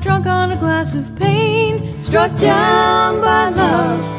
drunk on a glass of pain, struck down by love.